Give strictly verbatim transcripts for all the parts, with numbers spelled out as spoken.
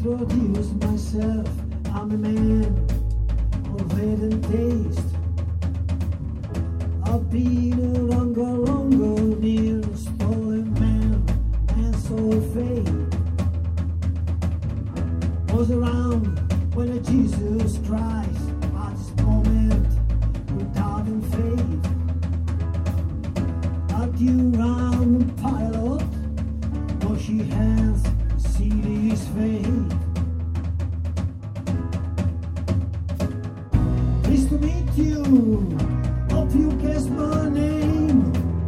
introduce myself. I'm a man of head and taste. I've been a longer, longer near stolen man and soul fate. Was around when a Jesus Christ at this moment without in faith. At you round the pilot, washy hands, serious fate. Pleased to meet you, hope you guess my name.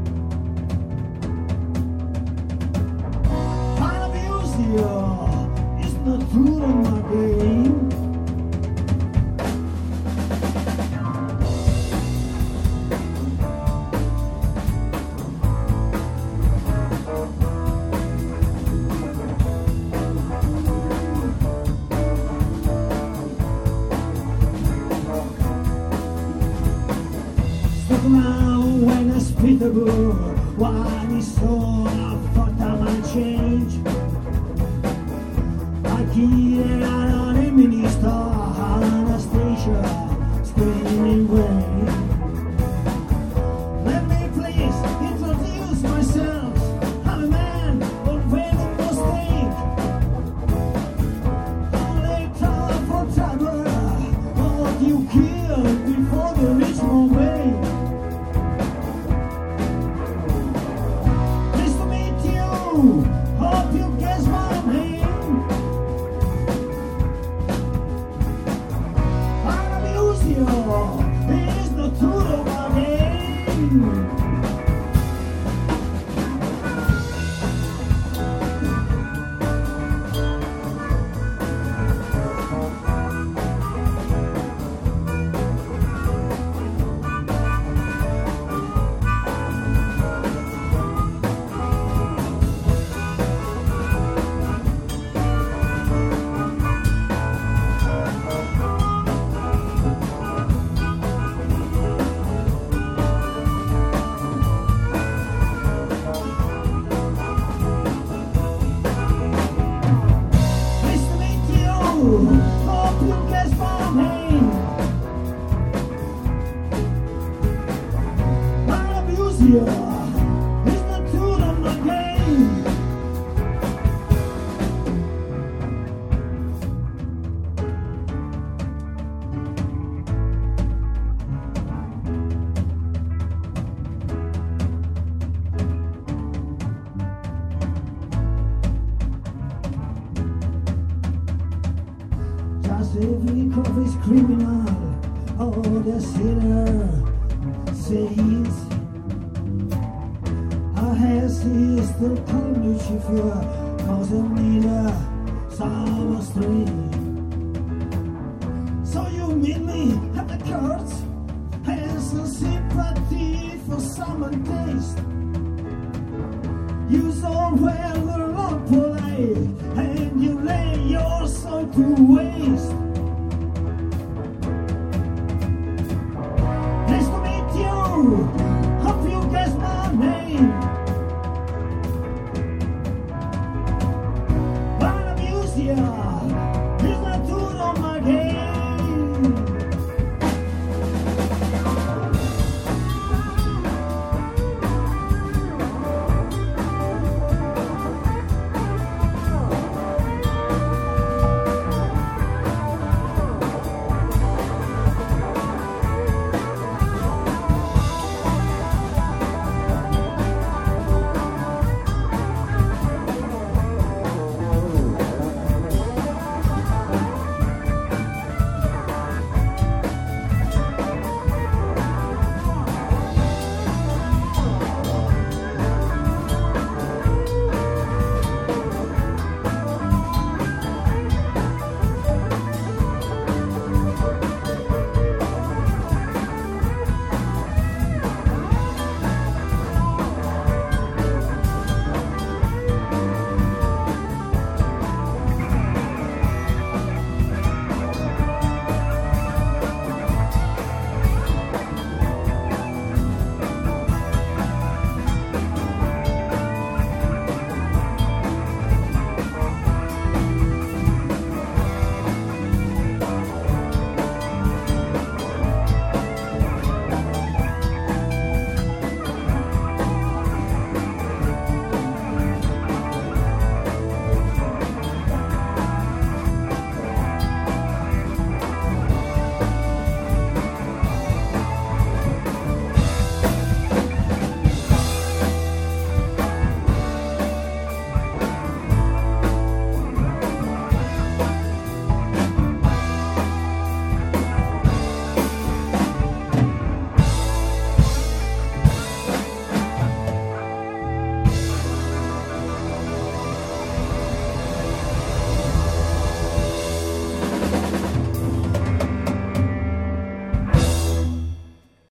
I abuse you, it's not true to my game. Around when I spit the word, what is so I thought I might change. I get out on a minister, Anastasia, screaming way. Let me please introduce myself. I'm a man of very mistake. Only time for trouble, what you killed before the rich one way. Hope you guess my name. I abuse you. It is the truth of my name. Hope you guess my name. I abuse you. It's the truth of my game. Just every cop is criminal, oh the sinner says. I have sister called Lucifer, cause I'm neither some astray. So you meet me at the court, and some sympathy for someone taste. You so well, they're not polite, and you lay your soul to waste.